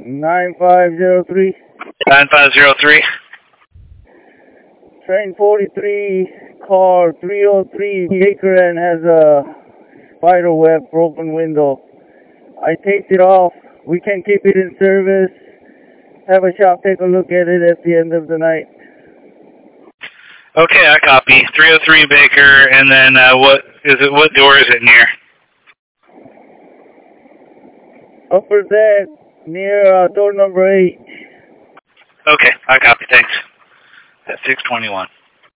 9503. 9503. Train 43, car 303, Baker and has a spider web broken window. I taped it off. We can keep it in service. Have a shop take a look at it at the end of the night. Okay, I copy. 303 Baker, and then what door is it near? Upper deck, near door number 8. Okay, I copy, thanks. That's 621.